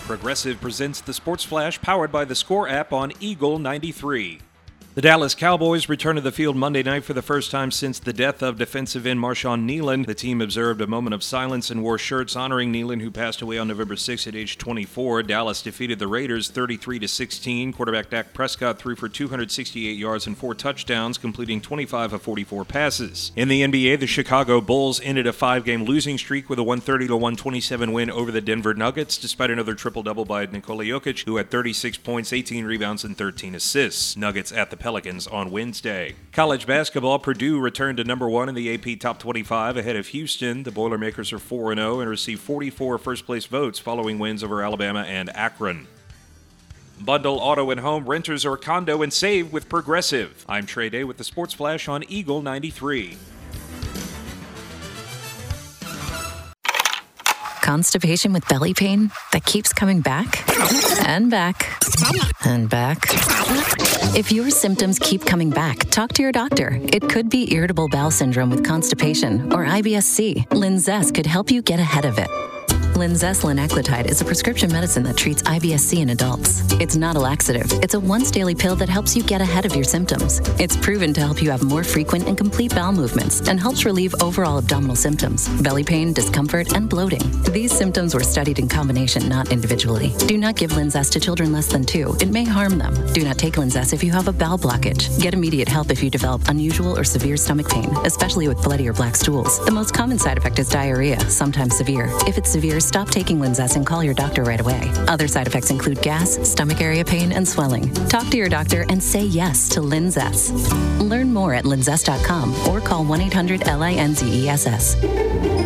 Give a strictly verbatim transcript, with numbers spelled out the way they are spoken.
Progressive presents the Sports Flash powered by the Score app on Eagle ninety-three. The Dallas Cowboys returned to the field Monday night for the first time since the death of defensive end Marshawn Kneeland. The team observed a moment of silence and wore shirts honoring Kneeland, who passed away on November sixth at age twenty-four. Dallas defeated the Raiders thirty-three to sixteen. Quarterback Dak Prescott threw for two hundred sixty-eight yards and four touchdowns, completing twenty-five of forty-four passes. In the N B A, the Chicago Bulls ended a five-game losing streak with a one thirty to one twenty-seven win over the Denver Nuggets, despite another triple-double by Nikola Jokic, who had thirty-six points, eighteen rebounds, and thirteen assists. Nuggets at the Pelicans on Wednesday. College basketball, Purdue returned to number one in the A P Top twenty-five ahead of Houston. The Boilermakers are four and oh and received forty-four first-place votes following wins over Alabama and Akron. Bundle auto and home, renters or condo, and save with Progressive. I'm Trey Day with the Sports Flash on Eagle ninety-three. Constipation with belly pain that keeps coming back and back and back. If your symptoms keep coming back, talk to your doctor. It could be irritable bowel syndrome with constipation or I B S C. Linzess could help you get ahead of it. Linzess linaclotide is a prescription medicine that treats I B S C in adults. It's not a laxative. It's a once-daily pill that helps you get ahead of your symptoms. It's proven to help you have more frequent and complete bowel movements and helps relieve overall abdominal symptoms, belly pain, discomfort, and bloating. These symptoms were studied in combination, not individually. Do not give Linzess to children less than two. It may harm them. Do not take Linzess if you have a bowel blockage. Get immediate help if you develop unusual or severe stomach pain, especially with bloody or black stools. The most common side effect is diarrhea, sometimes severe. If it's severe, stop taking Linzess and call your doctor right away. Other side effects include gas, stomach area pain, and swelling. Talk to your doctor and say yes to Linzess. Learn more at linzess dot com or call one eight hundred L I N Z E S S.